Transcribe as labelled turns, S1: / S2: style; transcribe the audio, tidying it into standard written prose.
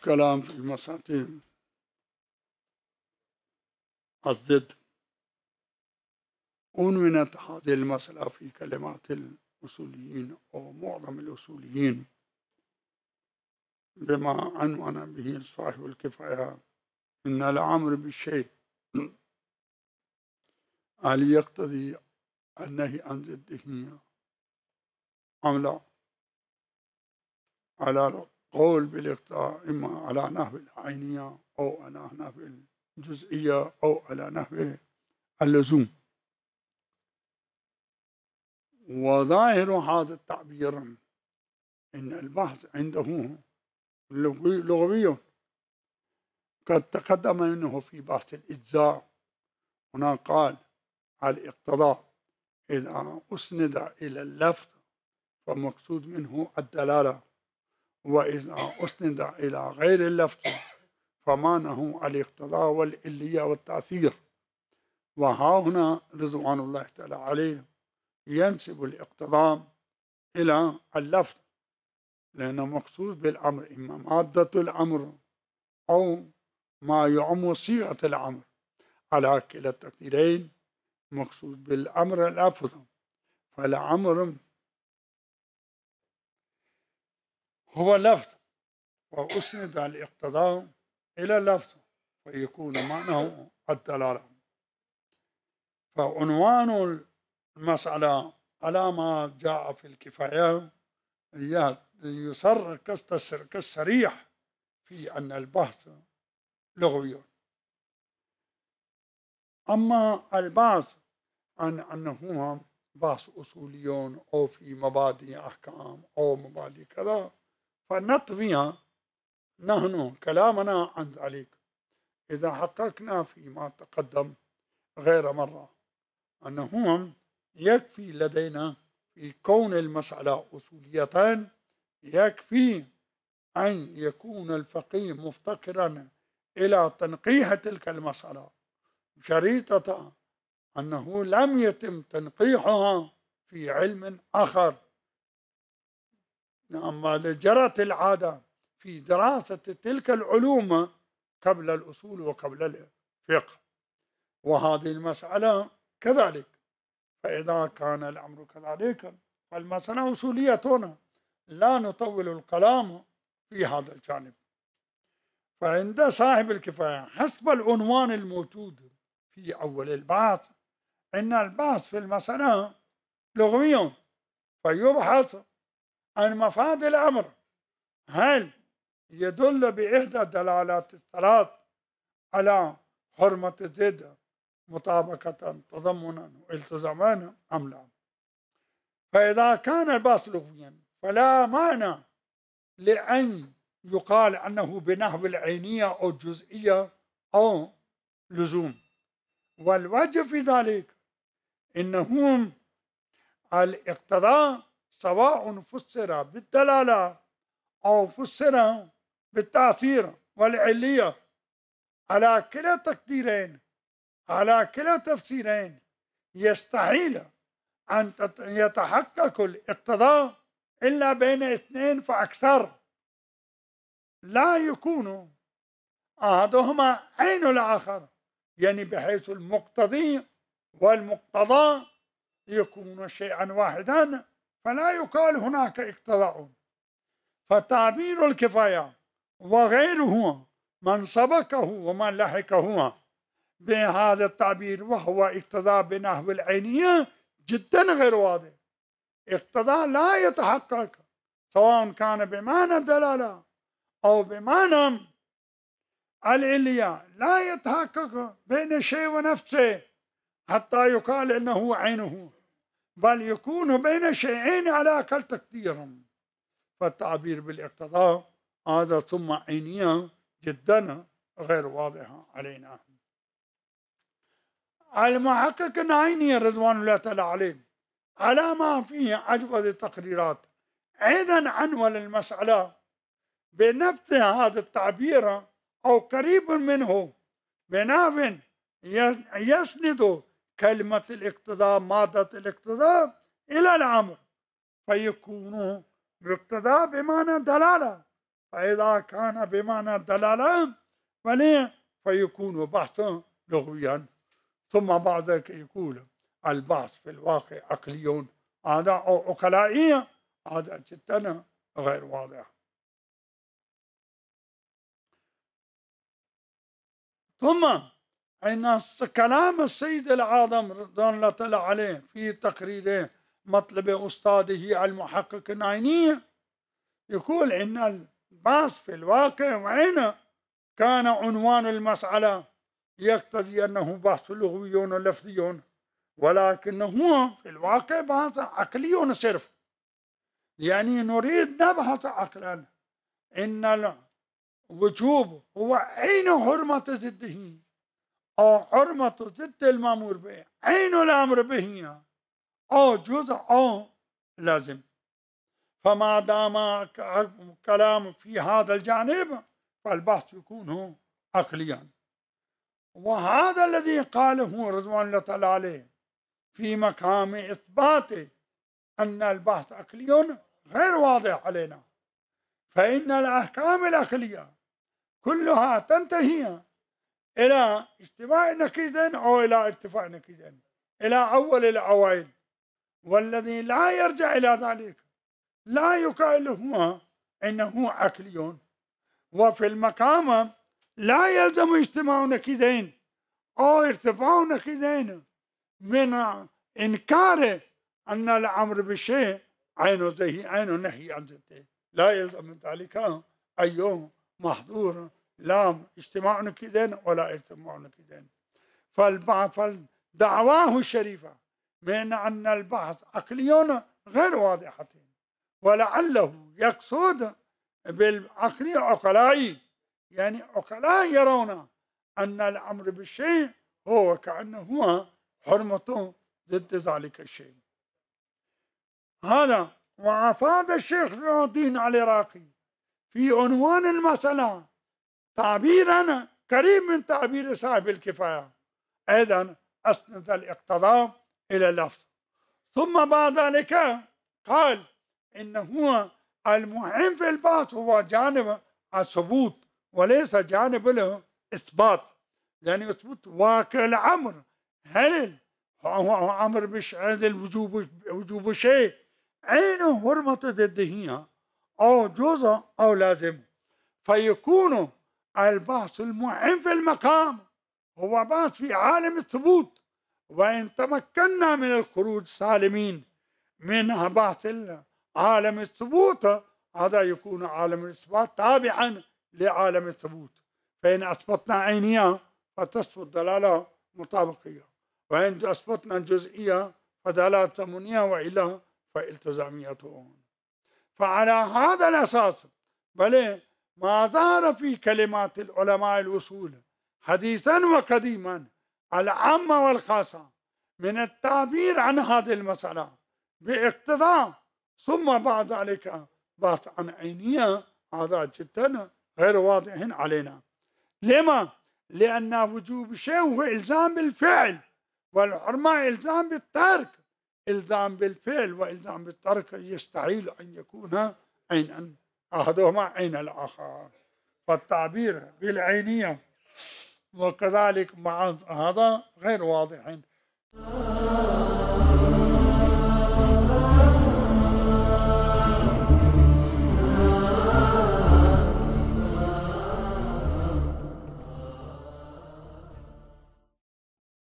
S1: الكلام في مسألة الضد. عنونت هذه المسألة في كلمات الأصوليين أو معظم الأصوليين بما عنون به صاحب الكفاية إن الأمر بالشيء هل يقتضي النهي عن ضده أم لا، على القول بالاقتضاء إما على نحو العينية أو على نحو الجزئية أو على نحو اللزوم. وظاهر هذا التعبير إن البحث عنده لغوي، قد تقدم منه في بحث الإجزاء. هنا قال الاقتضاء إذا أسند إلى اللفظ فمقصود منه الدلالة، وإذا أسند إلى غير اللفظ فمعنه الاقتضاء والعلية والتأثير. وها هنا رضوان الله تعالى عليه ينسب الاقتضاء إلى اللفظ، لأنه مقصود بالأمر إما مادة الأمر أو ما يعم صيغة الأمر. على كلا التقديرين مقصود بالأمر اللفظ، فالأمر هو لفظ وأسند الاقتضاء إلى اللفظ فيكون معناه الدلالة. فعنوان المسألة على ما جاء في الكفاية يصر كالصريح في أن البحث لغوي. أما البحث عن أنه بحث أصولي أو في مبادئ أحكام أو مبادئ كذا فنطوي نحن كلامنا عن ذلك إذا حققنا فيما تقدم غير مرة أنه يكفي لدينا في كون المسألة أصولية، يكفي أن يكون الفقيه مفتقرا إلى تنقيح تلك المسألة شريطة أنه لم يتم تنقيحها في علم آخر. أما جرت العادة في دراسة تلك العلوم قبل الأصول وقبل الفقه، وهذه المسألة كذلك. فإذا كان الأمر كذلك فالمسألة أصولية هنا، لا نطول الكلام في هذا الجانب. فعند صاحب الكفاية حسب العنوان الموجود في أول البحث إن البحث في المسألة لغوي، فيبحث عن مفاد الأمر، هل يدل بإحدى الدلالات الثلاث على حرمة الزد مطابقة تضمنا والتزاما أم لا. فإذا كان البحث لغويا فلا معنى لأن يقال أنه بنحو العينية أو الجزئية أو لزوم. والوجه في ذلك إنهم الاقتضاء سواء فسر بالدلالة أو فسر بالتأثير والعلية، على كلا تقديرين على كلا تفسيرين يستحيل أن يتحقق الاقتضاء إلا بين اثنين فأكثر، لا يكون أحدهما عين الآخر، يعني بحيث المقتضي والمقتضى يكون شيئا واحدا فلا يقال هناك اقتضاء. فتعبير الكفاية وغيره من سبقه ومن لحقه بهذا التعبير وهو اقتضاء بنحو العينية جدا غير واضح. اقتضاء لا يتحقق سواء كان بمعنى الدلالة أو بمعنى العلية، لا يتحقق بين الشيء ونفسه حتى يقال إنه عينه، بل يكون بين شيئين على أقل تقدير. فالتعبير بالاقتضاء هذا ثم عينية جدا غير واضحة علينا. المحقق العيني رضوان الله تعالى عليه على ما فيه أجود التقريرات أيضا عنون المسألة بنفس هذا التعبير أو قريب منه بنحو يسند كلمة الاقتضاء مادة الاقتضاء إلى الأمر، فيكون الاقتضاء بمعنى دلالة فإذا كان بمعنى الدلالة فيكون بحثا لغويا. ثم بعد ذلك يقول البحث في الواقع عقلي هذا أو عقلائي، هذا جدا غير واضح. ثم أن كلام السيد العاظم رضوان الله تعالى عليه في تقريره مطلب أستاذه المحقق العيني يقول إن البحث في الواقع وين كان عنوان المسألة يقتضي أنه بحث لغوي لفظي، ولكنه في الواقع بحث عقلي صرف. يعني نريد نبحث عقلا إن الوجوب هو عين حرمة ضده أو حرمة ضد المأمور به، عين الأمر به أو جزء أو لازم. فما دام كلام في هذا الجانب فالبحث يكون عقليا. وهذا الذي قاله رضوان الله تعالى عليه في مقام إثبات أن البحث عقلي غير واضح علينا، فإن الأحكام العقلية كلها تنتهي إلى اجتماع نقيضين أو إلى ارتفاع نقيضين، إلى أول الأوائل، والذي لا يرجع إلى ذلك لا يقال له إنه عقلي. وفي المقام لا يلزم اجتماع نقيضين أو ارتفاع نقيضين من إنكار أن الأمر بالشيء عين زهي عين نهي عن ذاته، لا يلزم من ذلك أي محظور، لا اجتماع نقيضين ولا ارتفاع نقيضين. فالدعواه الشريفة من أن البحث عقلي غير واضحة، ولعله يقصد بالعقل عقلائي، يعني عقلاء يرون أن الأمر بالشيء هو كأنه حرمة ضد ذلك الشيء. هذا وأفاد الشيخ ضياء الدين العراقي في عنوان المسألة تعبيرا قريب من تعبير صاحب الكفاية، أيضا أسند الاقتضاء إلى اللفظ. ثم بعد ذلك قال إنه المهم في البحث هو جانب الثبوت وليس جانب الإثبات، يعني إثبات واقع الأمر، هل هو أمر وجوب شيء عين حرمة ضده أو جزء أو لازم، فيكون البحث المهم في المقام هو بحث في عالم الثبوت. وإن تمكنا من الخروج سالمين من بحث عالم الثبوت هذا يكون عالم الإثبات تابعا لعالم الثبوت، فإن أثبتنا عينية فتثبت دلالة مطابقية، وإن أثبتنا جزئية فدلالة ثمانية، وإلا فالتزاميته. فعلى هذا الأساس بل ما ظهر في كلمات العلماء الأصول حديثا وقديما العامة والخاصة من التعبير عن هذه المسألة باقتضاء ثم بعد ذلك بحث عن عينية، هذا جدا غير واضح علينا. لما؟ لأن وجوب الشيء هو إلزام بالفعل، والحرمة إلزام بالترك. إلزام بالفعل وإلزام بالترك يستحيل أن يكون عينا، أحدهما عين الآخر. فالتعبير بالعينية وكذلك مع هذا غير واضح.